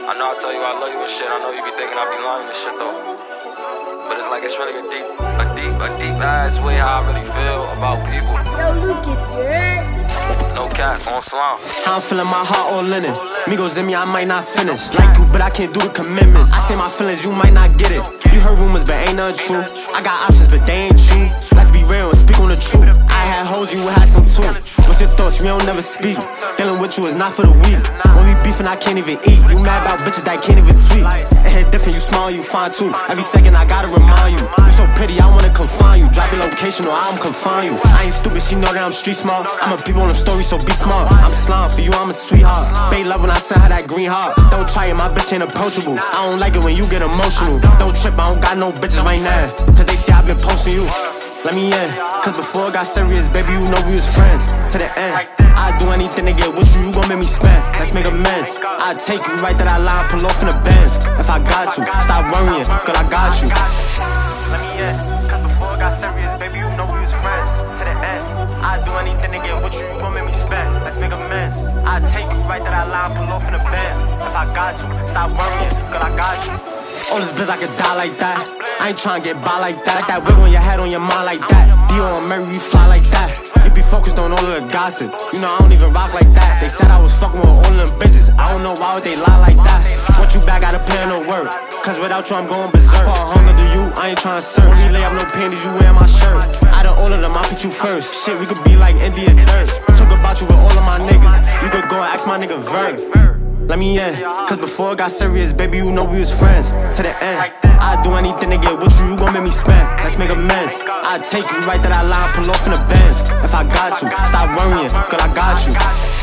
I know I tell you I love you and shit. I know you be thinking I be lying and shit though. But it's like it's really a deep ass way how I really feel about people. Yo, Lucas, you heard? No cap, on slime. I'm feeling my heart all in it. Migos in me, I might not finish. Like you, but I can't do the commitments. I say my feelings, you might not get it. You heard rumors, but ain't nothing true. I got options, but they ain't true. Let's be real and speak on the truth. I had hoes, you had some too. What's your thoughts? We don't never speak. Dealing with you is not for the weak. When we beefing, I can't even eat. You mad about bitches that can't even tweet. It hit different, you smile, you fine too. Every second I gotta remind you. You so pretty, I wanna confine you. Drop your location or I'm confine you. I ain't stupid, she know that I'm street smart. I'm a people on them stories, so be smart. I'm slime for you, I'm a sweetheart. Babe love when I send her that green heart. Don't try it, my bitch ain't approachable. I don't like it when you get emotional. Don't trip, I don't got no bitches right now. Cause they see I've been posting you. Let me in, cause before it got serious, baby, you know we was friends. To the end, I'd do anything to get with you, you gon' make me spend. Let's make amends. I'd take you right that I lie, pull off in the Benz. If I got you, stop worrying, cause I got you. Let me in, cause before it got serious, baby, you know we was friends. To the end, I'd do anything to get with you, you gon' make me spend. Let's make amends. I'd take you right that I lie, pull off in the Benz. If I got you, stop worrying, cause I got you. All this biz, I could die like that. I ain't tryna get by like that. Like that wig on your head, on your mind like that. Dio and Mary, we fly like that. You be focused on all of the gossip. You know I don't even rock like that. They said I was fucking with all of them bitches. I don't know why would they lie like that. Want you back, gotta pay no work. Cause without you, I'm going berserk. For a hunger to you, I ain't tryna search. When you lay up no panties, you wear my shirt. Out of all of them, I pick you first. Shit, we could be like India dirt. Talk about you with all of my niggas. You could go and ask my nigga Vert. Let me in, cause before it got serious, baby, you know we was friends. To the end, I'd do anything to get with you, you gon' make me spend. Let's make amends. I'd take you right that I lie, pull off in the Benz. If I got you, stop worrying, cause I got you.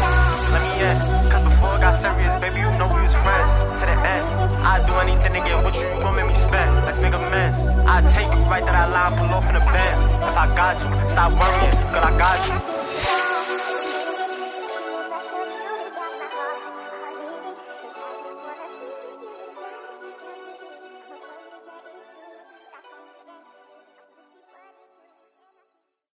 Let me in, cause before it got serious, baby, you know we was friends. To the end, I'd do anything to get with you, you gon' make me spend. Let's make amends. I'd take you right that I lie, pull off in the Benz. If I got you, stop worrying, cause I got you.